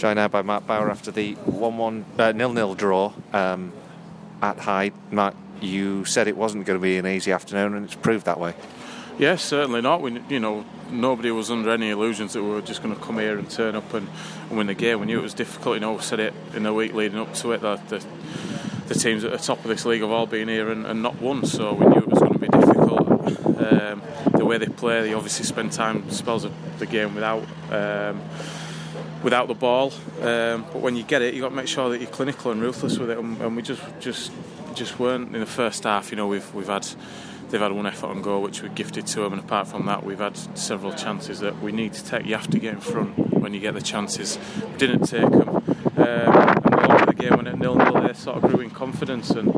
Joined now by Mark Bauer after the 1-1 0-0 draw at Hyde. Mark, you said it wasn't going to be an easy afternoon, and it's proved that way. Yeah, certainly not. Nobody was under any illusions that we were just going to come here and turn up and win the game. We knew it was difficult. We said it in the week leading up to it that the teams at the top of this league have all been here and not won, so we knew it was going to be difficult. The way they play, they obviously spend spells of the game without the ball, but when you get it, you've got to make sure that you're clinical and ruthless with it, and we just weren't in the first half. They've had one effort on goal which we gifted to them, and apart from that we've had several chances that we need to take. You have to get in front when you get the chances. We didn't take them, and a lot of the game went at 0-0. They sort of grew in confidence, and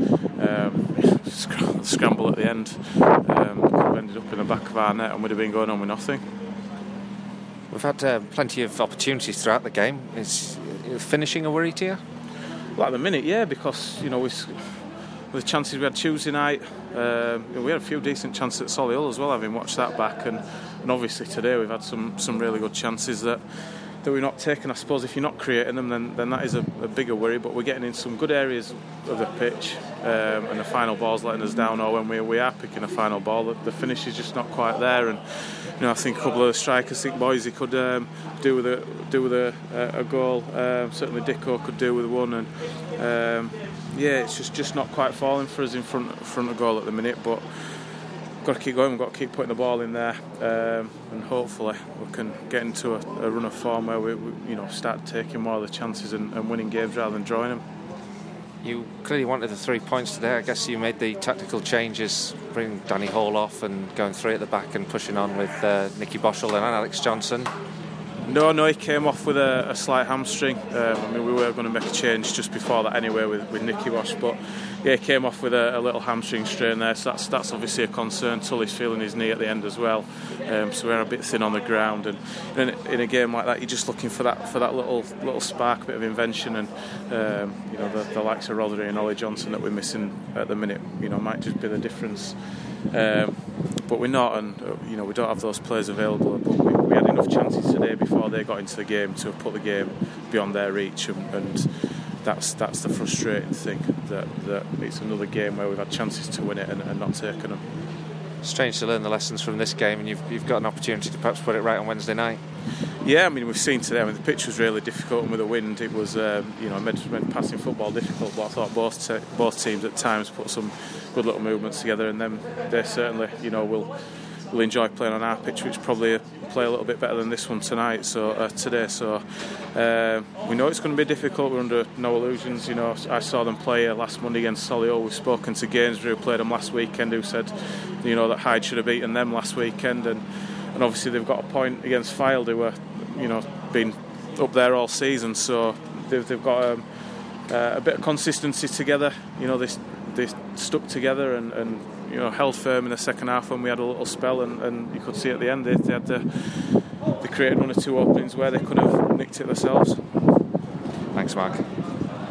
scramble at the end could have ended up in the back of our net and would have been going on with nothing. We've had plenty of opportunities throughout the game. Is finishing a worry to you? Well, at the minute, yeah, because with the chances we had Tuesday night, we had a few decent chances at Solihull as well, having watched that back, and obviously today we've had some really good chances that we're not taking. I suppose if you're not creating them, then that is a bigger worry. But we're getting in some good areas of the pitch, and the final ball's letting us down. Or when we are picking a final ball, the finish is just not quite there. And I think a couple of the strikers, Boise could do with a goal. Certainly Dicko could do with one, and it's just not quite falling for us in front of goal at the minute. But we've got to keep going. We've got to keep putting the ball in there, and hopefully we can get into a run of form where we start taking more of the chances and winning games rather than drawing them. You clearly wanted the 3 points today. I guess you made the tactical changes, bringing Danny Hall off and going 3 at the back and pushing on with Nicky Boschel and Alex Johnson. No, he came off with a slight hamstring. We were going to make a change just before that anyway with Nicky Bosch, but he came off with a little hamstring strain there, so that's obviously a concern. Tully's feeling his knee at the end as well, so we're a bit thin on the ground, and in a game like that you're just looking for that little spark, a bit of invention, and the likes of Rodri and Ollie Johnson that we're missing at the minute might just be the difference. But we're not, and we don't have those players available. But we had enough chances today before they got into the game to have put the game beyond their reach, and that's the frustrating thing, that it's another game where we've had chances to win it and not taken them. Strange to learn the lessons from this game, and you've got an opportunity to perhaps put it right on Wednesday night. Yeah, we've seen today. The pitch was really difficult, and with the wind, it was made passing football difficult. But I thought both teams at times put some good little movements together, and then they certainly will enjoy playing on our pitch, which probably play a little bit better than this one tonight. Today, we know it's going to be difficult. We're under no illusions. I saw them play last Monday against Solihull. We've spoken to Gainsbury, who played them last weekend, who said that Hyde should have beaten them last weekend, and obviously they've got a point against Fylde, who were been up there all season, so they've got a bit of consistency together. They stuck together and held firm in the second half when we had a little spell, and you could see at the end they created 1 or 2 openings where they could have nicked it themselves. Thanks, Mark.